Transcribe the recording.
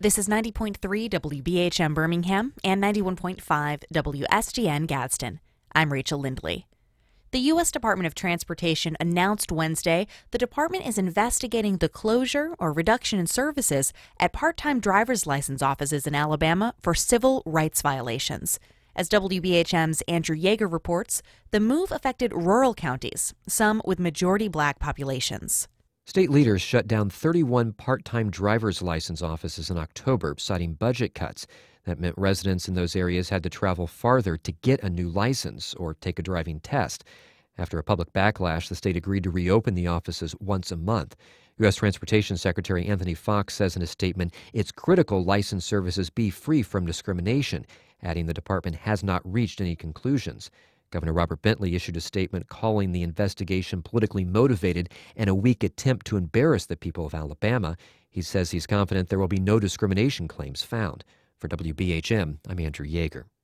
This is 90.3 WBHM Birmingham and 91.5 WSGN Gadsden. I'm Rachel Lindley. The U.S. Department of Transportation announced Wednesday the department is investigating the closure or reduction in services at part-time driver's license offices in Alabama for civil rights violations. As WBHM's Andrew Yeager reports, the move affected rural counties, some with majority black populations. State leaders shut down 31 part-time driver's license offices in October, citing budget cuts. That meant residents in those areas had to travel farther to get a new license or take a driving test. After a public backlash, the state agreed to reopen the offices once a month. U.S. Transportation Secretary Anthony Foxx says in a statement, it's critical license services be free from discrimination, adding the department has not reached any conclusions. Governor Robert Bentley issued a statement calling the investigation politically motivated and a weak attempt to embarrass the people of Alabama. He says he's confident there will be no discrimination claims found. For WBHM, I'm Andrew Yeager.